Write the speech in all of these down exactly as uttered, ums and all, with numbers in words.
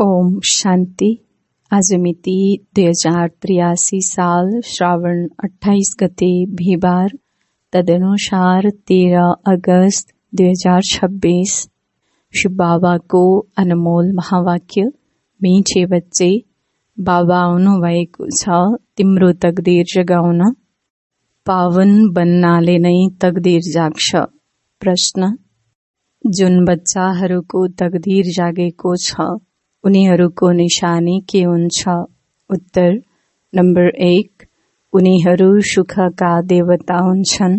ओम शान्ति। आज मिति दुई हजार त्रियासी साल श्रावण अट्ठाइस गते बिहिबार, तदनुसार तेह्र अगस्त दुई हजार छब्बीस। शिव बाबा को अनमोल महावाक्य, मिठे बच्चे, बाबा आउनु भएको छ तिम्रो तकदीर जगाउन। पावन बन्नाले नै तकदीर जाग्छ। प्रश्न: जुन बच्चाहरूको तकदीर जागेको छ उनीहरूको निशानी के हुन्छ? उत्तर: नम्बर एक, उनीहरू सुखका देवता हुन्छन्।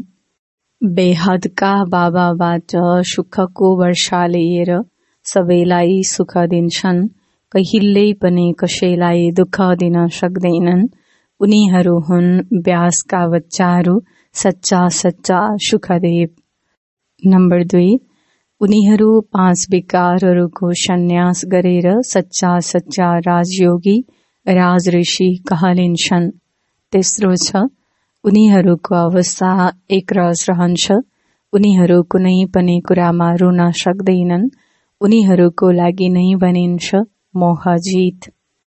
बेहदका बाबाबाट सुखको वर्षा लिएर सबैलाई सुख दिन्छन्। कहिल्यै पनि कसैलाई दुःख दिन सक्दैनन्। उनीहरू हुन् व्यासका बच्चाहरू, सच्चा सच्चा सुखदेव। नम्बर दुई, उनीहरू पाँच विकारहरूको सन्यास गरेर सच्चा सच्चा राजयोगी, राजऋषि कहलिन्छन्। तेस्रो छ, उनीहरूको अवस्था एकरस रहन्छ। उनीहरू कुनै पनि कुरामा रुन सक्दैनन्। उनीहरूको लागि नै बनिन्छ मोहजित।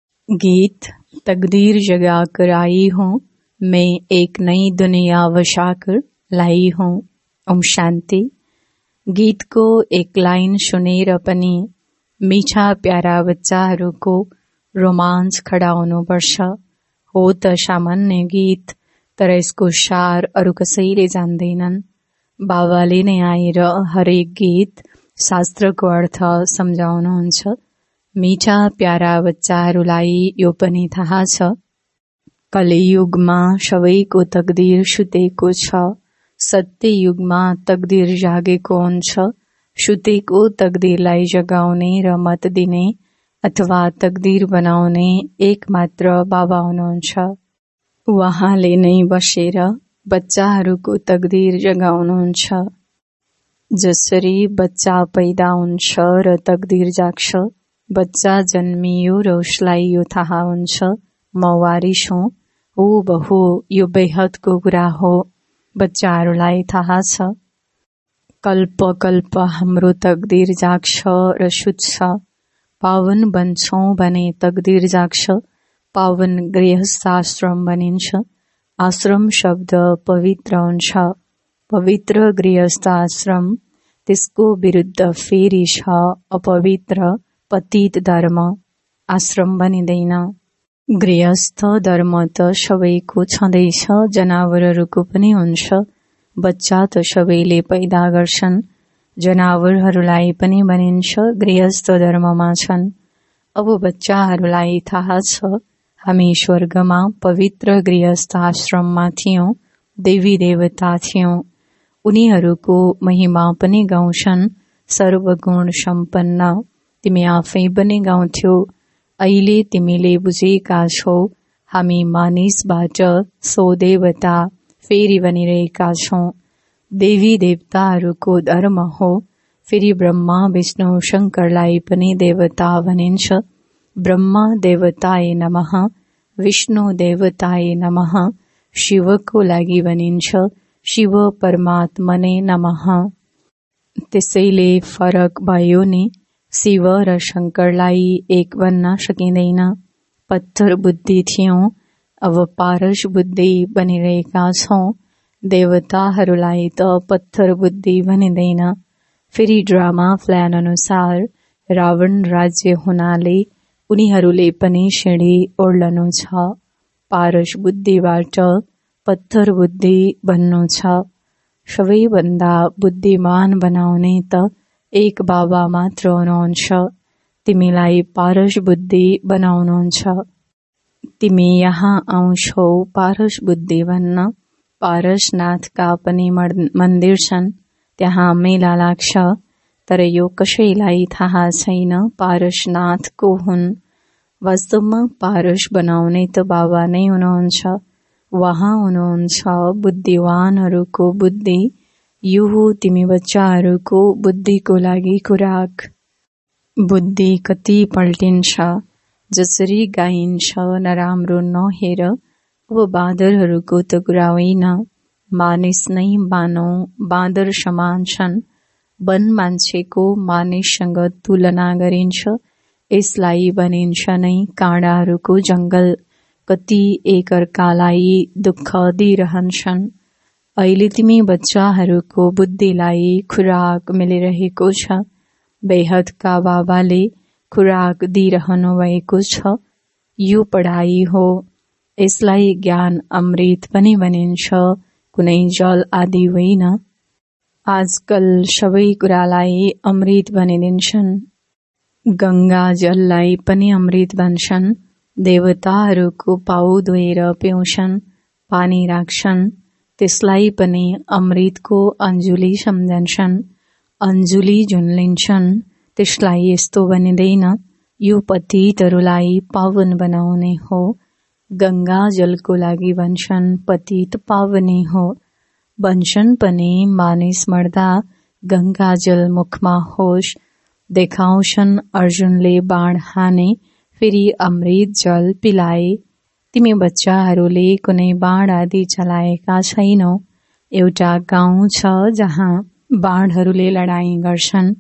गीत: तकदीर जगा कर आई हूँ, मैं एक नई दुनिया बसाकर लाई हूँ। ओम शान्ति। गीत को एक लाइन सुनेर पनि मीठा प्यारा बच्चाहरूको रोमाञ्च खडा हुनुपर्छ। हो त सामान्य गीत, तर यसको सार अरू कसैले जान्दैनन्। बाबाले नै आएर हरेक गीत शास्त्रको अर्थ सम्झाउनुहुन्छ। मीठा प्यारा बच्चाहरूलाई यो पनि थाहा छ, कलियुगमा सबैको तकदीर सुतेको छ। सत्य युगमा तकदीर जागेको हुन्छ। सुतेको तकदीरलाई जगाउने र मत दिने अथवा तकदीर बनाउने एक मात्र बाबा हुनुहुन्छ। उहाँले नै बसेर बच्चाहरूको तकदीर जगाउनुहुन्छ। जसरी बच्चा पैदा हुन्छ र तकदीर जाग्छ। बच्चा जन्मियो र उसलाई यो थाहा हुन्छ, म वारिस हुँ। हो बहु यो बेहदको कुरा हो। बच्चाहरूलाई थाहा छ, कल्प कल्प हाम्रो तकदीर जाग्छ र सुत्छ। पावन बन्छौं भने तकदीर जाग्छ। पावन गृहस्थ आश्रम बनिन्छ। आश्रम शब्द पवित्र हुन्छ। पवित्र गृहस्थ आश्रम, त्यसको विरुद्ध फेरि छ अपवित्र पतित धर्म। आश्रम बनिँदैन। गृहस्थ धर्म त सबैको छँदैछ, जनावरहरूको पनि हुन्छ। बच्चा त सबैले पैदा गर्छन्, जनावरहरूलाई पनि बनिन्छ, गृहस्थ धर्ममा छन्। अब बच्चाहरूलाई थाहा छ, हामी स्वर्गमा पवित्र गृहस्थ आश्रममा थियौं, देवी देवता थियौं। उनीहरूको महिमा पनि गाउँछन्, सर्वगुण सम्पन्न। तिमी आफै पनि गाउँथ्यौ। अहिले तिमीले बुझेका छौ, हामी मानिसबाट सो देवता फेरि बनिरहेका छौं। देवी देवताहरूको धर्म हो। फेरि ब्रह्मा विष्णु शङ्करलाई पनि देवता भनिन्छ। ब्रह्मा देवताय नमः, विष्णु देवताय नमः। शिवको लागि भनिन्छ, शिव परमात्मने नमः। त्यसैले फरक भयो नि, शिव र शङ्करलाई एक बन्न सकिँदैन। पत्थर बुद्धि थियौं, अब पारस बुद्धि बनिरहेका छौं। देवताहरूलाई त पत्थर बुद्धि बनिँदैन। फेरि ड्रामा प्लान अनुसार रावण राज्य हुनाले उनीहरूले पनि सिँढी ओर्लनु छ। पारस बुद्धिबाट पत्थर बुद्धि बन्नु छ। सबैभन्दा बुद्धिमान बनाउने त एक बाबा मात्र हुनुहुन्छ। तिमीलाई पारस बुद्धि बनाउनुहुन्छ। तिमी यहाँ आउँछौ पारस बुद्धि बन्न। पारसनाथका पनि मन्दिर छन्, त्यहाँ मेला लाग्छ। तर यो कसैलाई थाहा छैन पारसनाथ को हुन्। वास्तवमा पारस बनाउने त बाबा नै हुनुहुन्छ। उहाँ हुनुहुन्छ बुद्धिवानहरूको बुद्धि। यो हो तिमी बच्चाहरूको बुद्धिको लागि खुराक। बुद्धि कति पल्टिन्छ, जसरी गाइन्छ नराम्रो नहेर। अब बाँदरहरूको त कुरा होइन, मानिस नै मानौ बाँदर समान छन्। वन मान्छेको मानिससँग तुलना गरिन्छ। यसलाई बनिन्छ नै काँडाहरूको जङ्गल। कति एकअर्कालाई दुःख दिइरहन्छन्। अहिले तिमी बच्चाहरूको बुद्धिलाई खुराक मिलिरहेको छ। बेहदका बाबाले खुराक दिइरहनु भएको छ। यो पढाइ हो। यसलाई ज्ञान अमृत पनि भनिन्छ, कुनै जल आदि होइन। आजकल सबै कुरालाई अमृत भनिदिन्छन्। गङ्गा जललाई पनि अमृत भन्छन्। देवताहरूको पाउ धोएर पिउँछन्, पानी राख्छन्, त्यसलाई पनि अमृतको अञ्जुली सम्झन्छन्। अञ्जुली जुन लिन्छन् त्यसलाई यस्तो भनिँदैन, यो पतितहरूलाई पावन बनाउने हो। गङ्गा जलको लागि भन्छन् पतित पावनी हो। भन्छन् पनि मानिस मर्दा गङ्गा जल मुखमा होस्। देखाउँछन् अर्जुनले बाण हाने, फेरि अमृत जल पिलाए। तिमी बच्चाहरूले कुनै बाण आदि चलाएका छैनौ। एउटा गाउँ छ जहाँ बाणहरूले लडाईँ गर्छन्।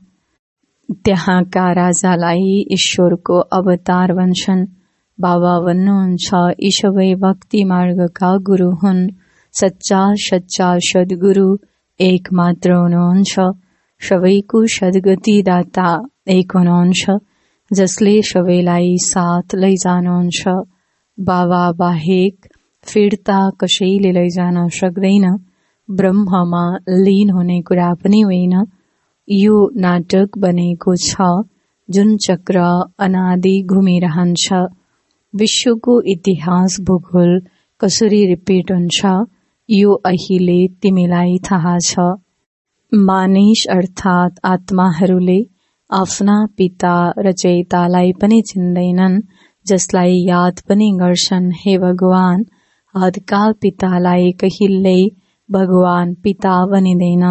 त्यहाँका राजालाई ईश्वरको अवतार भन्छन्। बाबा भन्नुहुन्छ यी सबै भक्ति मार्गका गुरु हुन्। सच्चा सच्चा सद्गुरु एक मात्र हुनुहुन्छ। सबैको सद्गति दाता एक हुनुहुन्छ, जसले सबैलाई साथ लैजानुहुन्छ। बाबा बाहेक फिर्ता कसैले लैजान सक्दैन। ब्रह्ममा लीन हुने कुरा पनि होइन। यो नाटक बनेको छ जुन चक्र अनादि घुमिरहन्छ। विश्वको इतिहास भूगोल कसरी रिपिट हुन्छ यो अहिले तिमीलाई थाहा छ। मानिस अर्थात् आत्माहरूले आफ्ना पिता रचयितालाई पनि चिन्दैनन्, जसलाई याद पनि गर्छन् हे भगवान। आदका पितालाई कहिल्यै भगवान पिता भनिँदैन।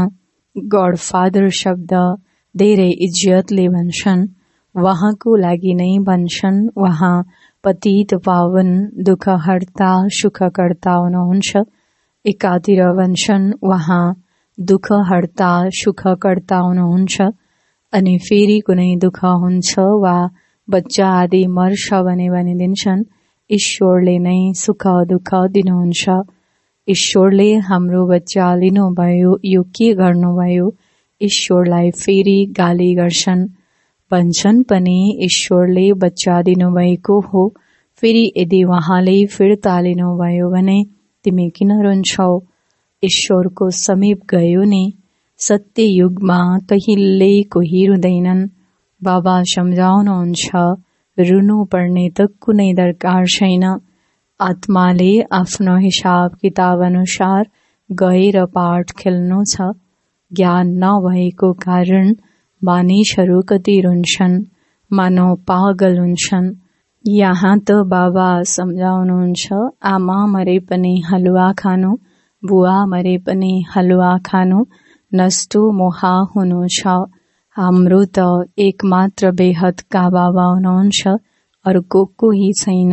गॉडफादर शब्द धेरै इज्जतले भन्छन्। वहाँको लागि नै भन्छन् वहाँ पतित पावन दुःखहर्ता सुखकर्ता हुनुहुन्छ। एकातिर भन्छन् वहाँ दुःखहर्ता सुखकर्ता हुनुहुन्छ, अनि फेरि कुनै दुःख हुन्छ वा बच्चा आदि मर्छ भने भनिदिन्छन् ईश्वरले नै सुख दुःख दिनुहुन्छ। ईश्वरले हाम्रो बच्चा लिनुभयो, यो के गर्नुभयो? ईश्वरलाई फेरि गाली गर्छन्। भन्छन् पनि ईश्वरले बच्चा दिनुभएको हो। फेरि यदि उहाँले फिर्ता लिनुभयो भने तिमी किन रुन्छौ? ईश्वरको समीप गयो नि। सत्य युगमा कहिल्यै कोही रुँदैनन्। बाबा सम्झाउनुहुन्छ रुनु पर्ने त कुनै दरकार छैन। आत्माले आफ्नो हिसाब किताब अनुसार गएर पाठ खेल्नु छ। ज्ञान नभएको कारण मानिसहरू कति रुन्छन्, मानव पागल हुन्छन्। यहाँ त बाबा सम्झाउनुहुन्छ आमा मरे पनि हलुवा खानु, बुवा मरे पनि हलुवा खानु, नष्टो मोहा हुनु छ। हाम्रो त एकमात्र बेहदका बाबा हुनुहुन्छ, अर्को कोही छैन।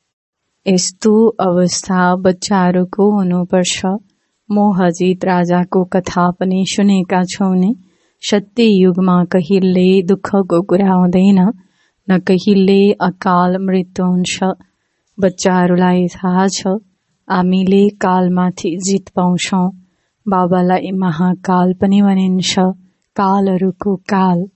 यस्तो अवस्था बच्चाहरूको हुनुपर्छ। मोहजित राजाको कथा पनि सुनेका छौ नि। सत्य युगमा कहिल्यै दुःखको कुरा हुँदैन, न कहिल्यै अकाल मृत्यु हुन्छ। बच्चाहरूलाई थाहा छ हामीले कालमाथि जित पाउँछौँ। बाबालाई महाकाल पनि भनिन्छ, कालहरूको काल।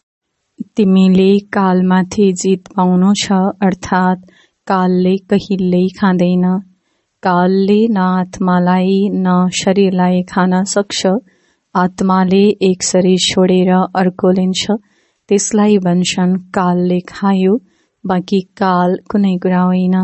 तिमीले कालमाथि जित पाउनु छ, अर्थात् कालले कहिल्यै खाँदैन। कालले न आत्मालाई न शरीरलाई खान सक्छ। आत्माले एक शरीर छोडेर अर्को लिन्छ, त्यसलाई भन्छन् कालले खायो। बाँकी काल कुनै कुरा होइन।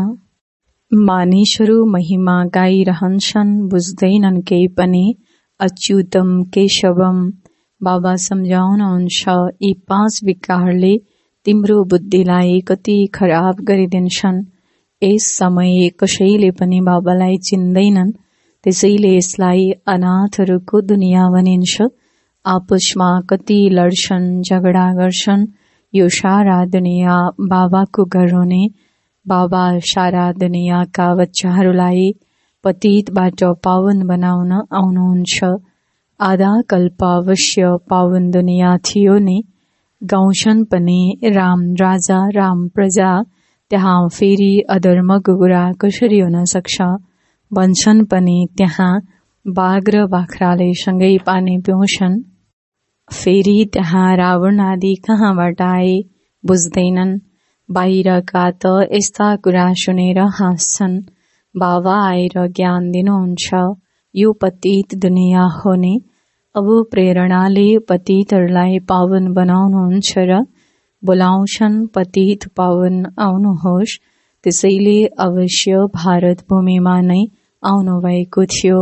मानिसहरू महिमा गाइरहन्छन्, बुझ्दैनन् केही पनि। अच्युतम केशवम। बाबा सम्झाउनुहुन्छ यी पाँच विकारले तिम्रो बुद्धिलाई कति खराब गरिदिन्छन्। यस समय कसैले पनि बाबालाई चिन्दैनन्, त्यसैले यसलाई अनाथहरूको दुनियाँ भनिन्छ। आपसमा कति लड्छन्, झगडा गर्छन्। यो सारा दुनियाँ बाबाको घर हुने। बाबा सारा दुनियाँका बच्चाहरूलाई पतितबाट पावन बनाउन आउनुहुन्छ। आधा कल्प अवश्य पावन दुनियाँ थियो नि। गाउँछन् पनि राम राजा राम प्रजा, त्यहाँ फेरि अधर्मको कुरा कसरी हुन सक्छ। भन्छन् पनि त्यहाँ बाघ र बाख्राले सँगै पानी पिउँछन्। फेरि त्यहाँ रावण आदि कहाँबाट आए बुझ्दैनन्। बाहिरका त यस्ता कुरा सुनेर हाँस्छन्। बाबा आएर ज्ञान दिनुहुन्छ, यो पतित दुनिया हो नि। अब प्रेरणाले पतितहरूलाई पावन बनाउनुहुन्छ र बोलाउँछन् पतित पावन आउनुहोस्। त्यसैले अवश्य भारत भूमिमा नै आउनु भएको थियो।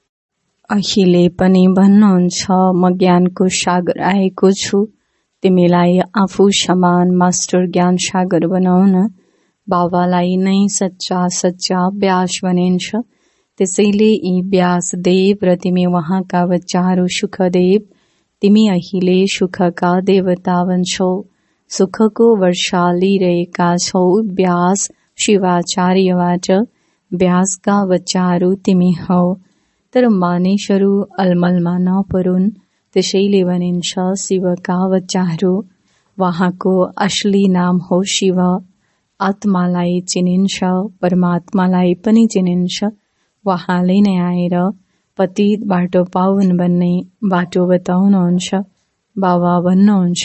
अहिले पनि भन्नुहुन्छ म ज्ञानको सागर आएको छु। तिमीलाई आफू समान मास्टर ज्ञान सागर बनाउन। बाबालाई नै सच्चा सच्चा व्यास भनिन्छ। त्यसैले यी व्यास देव र तिमी उहाँका बच्चाहरू सुखदेव। तिमी अहिले सुखका देवता बन्छौ। सुखको वर्षा लिइरहेका छौ व्यास शिवाचार्यबाट। व्यासका बच्चाहरू तिमी हौ। तर मानिसहरू अलमलमा नपरुन्, त्यसैले भनिन्छ शिवका बच्चाहरू। वहाँको असली नाम हो शिव। आत्मालाई चिनिन्छ, परमात्मालाई पनि चिनिन्छ। वहाँले नै आएर पतित बाटो पावन बन्ने बाटो बताउनुहुन्छ। बाबा भन्नुहुन्छ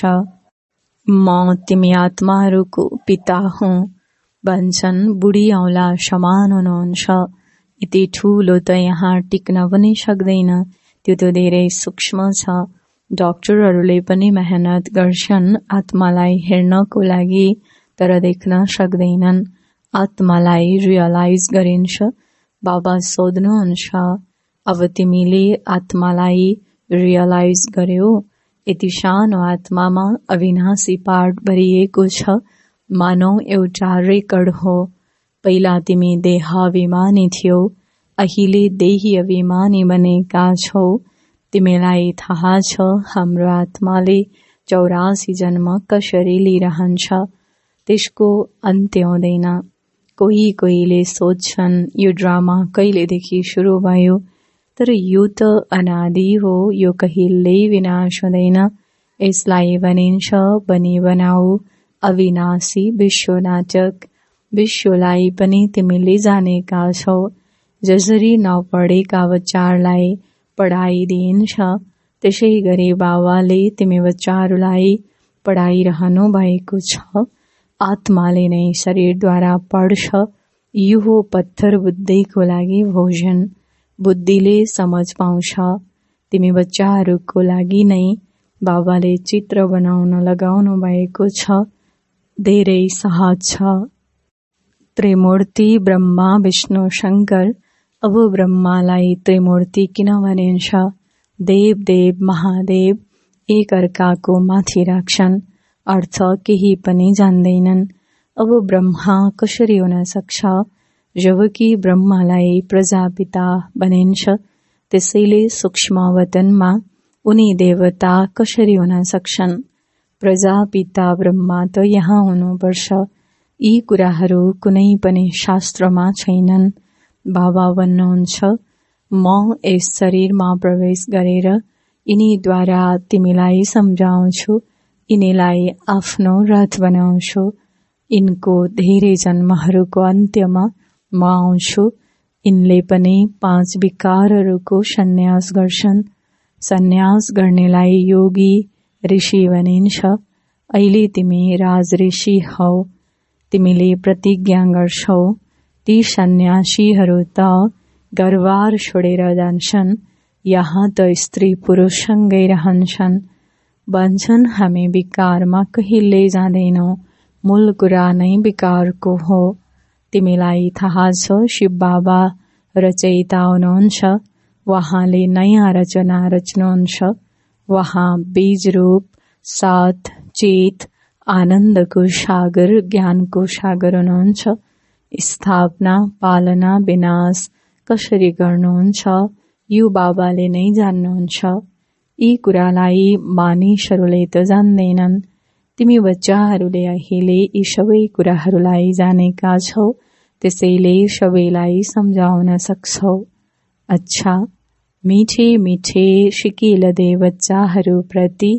म तिमी आत्माहरूको पिता हुँ। भन्छन् बुढी औँला समान हुनुहुन्छ। यति ठूलो त यहाँ टिक्न पनि सक्दैन, त्यो त धेरै सूक्ष्म छ। डाक्टरहरूले पनि मेहनत गर्छन् आत्मालाई हेर्नको लागि, तर देख्न सक्दैनन्। आत्मालाई रियलाइज गरिन्छ। बाबा सोध्नुहुन्छ अब तिमीले आत्मालाई रियलाइज गर्यौ। यति सानो आत्मामा अविनाशी पाठ भरिएको छ, मानौ एउटा रेकर्ड हो। पहिला तिमी देहाभिमानी थियौ, अहिले देही अभिमानी बनेका छौ। तिमीलाई थाहा छ हाम्रो आत्माले चौरासी जन्म कसरी लिइरहन्छ, त्यसको अन्त्य हुँदैन। कोही कोहीले सोध्छन् यो ड्रामा कहिलेदेखि सुरु भयो, तर यो त अनादि हो, यो कहिल्यै विनाश हुँदैन। यसलाई भनिन्छ बनी बनाऊ अविनाशी विश्व नाटक। विश्वलाई पनि तिमीले जानेका छौ। जसरी नपढेका बच्चाहरूलाई पढाइदिइन्छ, त्यसै गरी बाबाले तिमी बच्चाहरूलाई पढाइरहनु भएको छ। आत्माले नै शरीरद्वारा पढ्छ। यो हो पत्थर बुद्धिको लागि भोजन। बुद्धिले समझ पाउँछ। तिमी बच्चाहरूको लागि नै बाबाले चित्र बनाउन लगाउनु भएको छ। धेरै सहज छ। त्रिमूर्ति ब्रह्मा विष्णु शंकर। अब ब्रह्मालाई त्रिमूर्ति किन भनिन्छ? देव देव महादेव एक अर्काको माथि राख्छन्, अर्थ केही पनि जान्दैनन्। अब ब्रह्मा कसरी हुन सक्छ जबकि ब्रह्मालाई प्रजापिता भनिन्छ। त्यसैले सूक्ष्म वतनमा उनी देवता कसरी हुन सक्छन्? प्रजापिता ब्रह्मा त यहाँ हुनुपर्छ। यी कुराहरू कुनै पनि शास्त्रमा छैनन्। बाबा भन्नुहुन्छ म यस शरीरमा प्रवेश गरेर यिनीद्वारा तिमीलाई सम्झाउँछु, यिनीलाई आफ्नो रथ बनाउँछु। यिनको धेरै जन्महरूको अन्त्यमा म आउँछु। यिनले पनि पाँच विकारहरूको सन्यास गर्छन्। सन्यास गर्नेलाई योगी ऋषि भनिन्छ। अहिले तिमी राज ऋषि हौ। तिमीले प्रतिज्ञा गर्छौ। ती सन्यासीहरू त घरबार छोडेर जान्छन्, यहाँ त स्त्री पुरुषसँगै रहन्छन्। भन्छन् हामी विकारमा कहिल्यै जाँदैनौं, मूल कुरा नै विकारको हो। तिमीलाई थाहा छ शिव बाबा रचयिता हुनुहुन्छ। वहाँले नयाँ रचना रच्नुहुन्छ। वहाँ बीज रूप सात चेत आनन्दको सागर ज्ञानको सागर हुनुहुन्छ। स्थापना पालना विनाश कसरी गर्नुहुन्छ यो बाबाले नै जान्नुहुन्छ। यी कुरालाई मानिसहरूले त जान्दैनन्। तिमी बच्चाहरूले अहिले यी सबै कुराहरूलाई जानेका छौ, त्यसैले सबैलाई सम्झाउन सक्छौ। अच्छा, मिठे मिठे सिकिलदे बच्चाहरू प्रति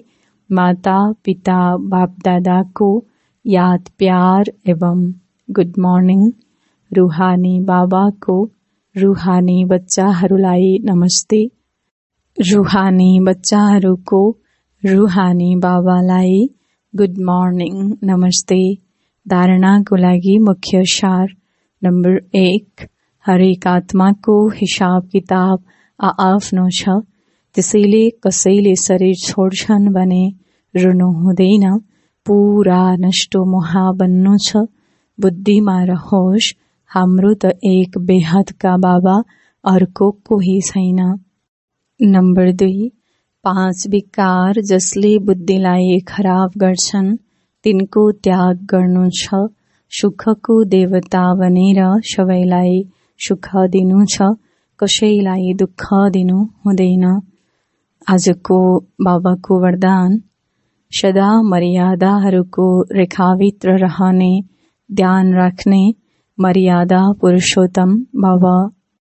माता पिता बाप दादा को याद प्यार एवं गुड मर्निङ। रूहानी बाबा को रूहानी बच्चाहरूलाई नमस्ते। रूहानी बच्चाहरूको रूहानी बाबालाई गुड मर्निङ नमस्ते। धारणाको लागि मुख्य सार नम्बर एक, हरेक आत्माको हिसाब किताब आआफ्नो छ, त्यसैले कसैले शरीर छोड्छन् भने रुनु हुँदैन। पूरा नष्टो मोहा बन्नु छ, बुद्धिमा रहोस्, हाम्रो त एक बेहदका बाबा अर्को कोही छैन। नम्बर दुई, पाँच विकार जसले बुद्धिलाई खराब गर्छन् तिनको त्याग गर्नु छ। सुखको देवता बनेर सबैलाई सुख दिनु छ, कसैलाई दुःख दिनु हुँदैन। आजको बाबाको वरदान, सदा मर्यादाहरूको रेखाभित्र रहने ध्यान राख्ने मर्यादा पुरुषोत्तम बाबा।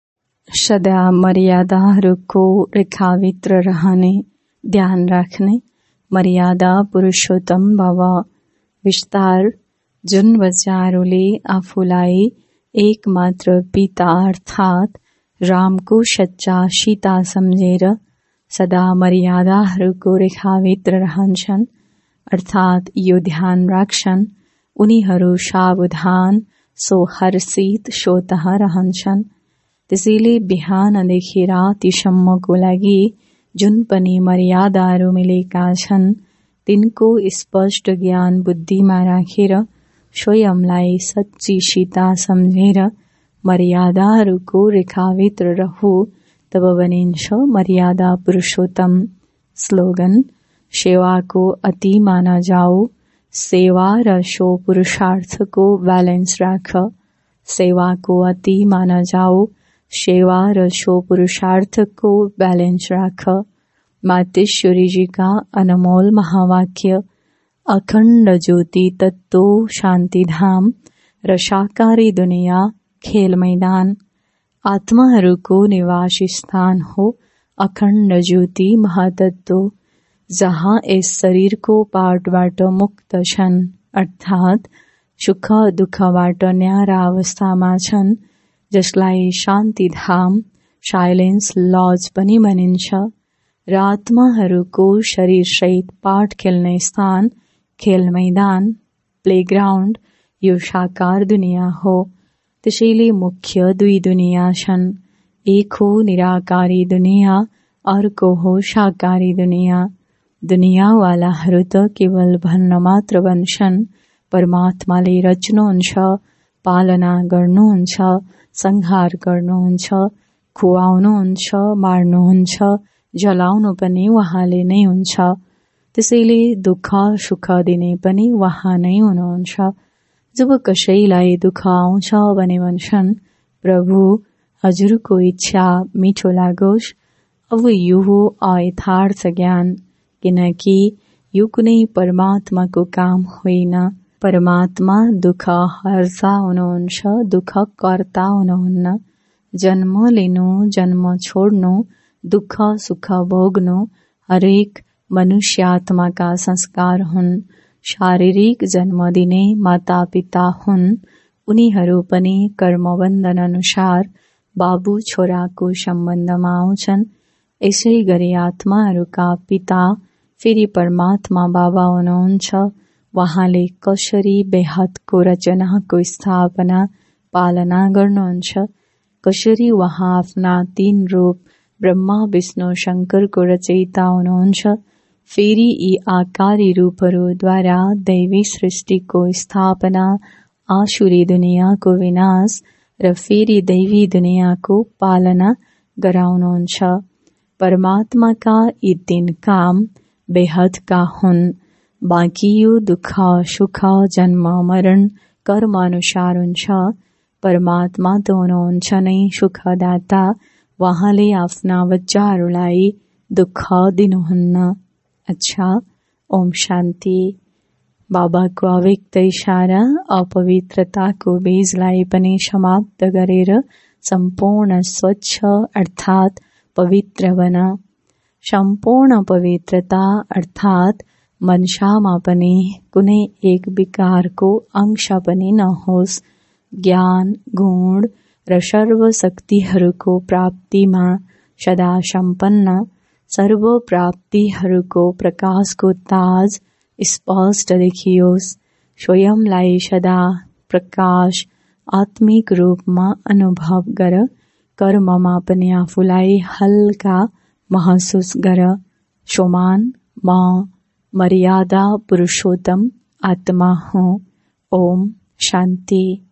सदा मर्यादाहरूको रेखाभित्र रहने ध्यान राख्ने मर्यादा पुरुषोत्तम बाबा। विस्तार, जुन बच्चाहरूले आफूलाई एकमात्र पिता अर्थात् रामको सच्चा सीता सम्झेर सदा मर्यादाहरूको रेखाभित्र रहन्छन् अर्थात् यो ध्यान राख्छन्, उनीहरू सावधान, सो हर्षित स्वतः रहन्छन्। त्यसैले बिहानदेखि रातिसम्मको लागि जुन पनि मर्यादाहरू मिलेका छन् तिनको स्पष्ट ज्ञान बुद्धिमा राखेर स्वयंलाई सच्ची सीता सम्झेर मर्यादाहरूको रेखाभित्र रहु, तब बनिन्छ मर्यादा पुरुषोत्तम। स्लोगन, सेवाको अतिमा नजाऊ, सेवा र सो पुरुषार्थको ब्यालेन्स राख। सेवाको अतिमा नजाऊ, सेवा र सो पुरुषार्थको ब्यालेन्स राख। मातेश्वरीजीका अनमोल महावाक्य, अखण्ड ज्योति तत्तो शान्तिधाम र साकारी दुनिया खेल मैदान। आत्माहरूको निवास स्थान हो अखण्ड ज्योति महातत्व, जहाँ यस शरीरको पाठबाट मुक्त छन् अर्थात् सुख दुःखबाट न्यारा अवस्थामा छन्, जसलाई शान्तिधाम साइलेन्स लज पनि भनिन्छ। र आत्माहरूको शरीर सहित पाठ खेल्ने स्थान खेल मैदान प्लेग्राउन्ड यो साकार दुनिया हो। त्यसैले मुख्य दुई दुनिया छन्, एक हो निराकारी दुनिया, अर्को हो साकारी दुनिया। दुनियावालाहरू त केवल भन्न मात्र भन्छन्, परमात्माले रच्नुहुन्छ, पालना गर्नुहुन्छ, संहार गर्नुहुन्छ, खुवाउनुहुन्छ, मार्नुहुन्छ, जलाउनु पनि उहाँले नै हुन्छ। त्यसैले दुःख सुख दिने पनि उहाँ नै हुनुहुन्छ। जब कसैलाई दुःख आउँछ भने भन्छन्, प्रभु हजुरको इच्छा मिठो लागोस्। अब यो हो अयथार्थ ज्ञान, किनकि यो कुनै परमात्माको काम होइन। परमात्मा दुःख हर्ता हुनुहुन्छ, दुःख कर्ता हुनुहुन्न। जन्म लिनु, जन्म छोड्नु, दुःख सुख भोग्नु हरेक मनुष्य आत्माका संस्कार हुन्। शारीरिक जन्म दिने माता पिता हुन्, उनीहरू पनि कर्मबन्धन अनुसार बाबु छोराको सम्बन्धमा आउँछन्। यसै गरी आत्माहरूका पिता फेरि परमात्मा बाबा हुनुहुन्छ। उहाँले कसरी बेहदको रचनाको स्थापना पालना गर्नुहुन्छ, कसरी उहाँ आफ्ना तीन रूप ब्रह्मा विष्णु शंकरको रचयिता हुनुहुन्छ। फेरि यी आकारी रूपहरूद्वारा दैवी सृष्टिको स्थापना, आसुरी दुनियाँको विनाश र फेरि दैवी दुनियाँको पालना गराउनुहुन्छ। परमात्माका यी तीन काम बेहदका हुन्। बाँकी यो दुःख सुख जन्म मरण कर्म अनुसार हुन्छ। परमात्मा त हुनुहुन्छ नै सुखदाता, उहाँले आफ्ना बच्चाहरूलाई दुःख दिनुहुन्न। अच्छा, ओम शान्ति। बाबाको अव्यक्त इशारा अपवित्रताको बीजलाई पनि समाप्त गरेर सम्पूर्ण स्वच्छ अर्थात् पवित्र बन। सम्पूर्ण पवित्रता अर्थात् मन्सामा पनि कुनै एक विकारको अंश पनि नहोस्। ज्ञान, गुण र सर्व शक्तिहरूको प्राप्तिमा सदा सम्पन्न, सर्व प्राप्तिहरूको प्रकाशको ताज स्पष्ट देखियोस्। स्वयंलाई सदा प्रकाश आत्मिक रूपमा अनुभव गर। कर्ममा पनि आफूलाई हल्का महसुस गर। सोमान म मर्यादा पुरुषोत्तम आत्मा हुँ। ओम शान्ति।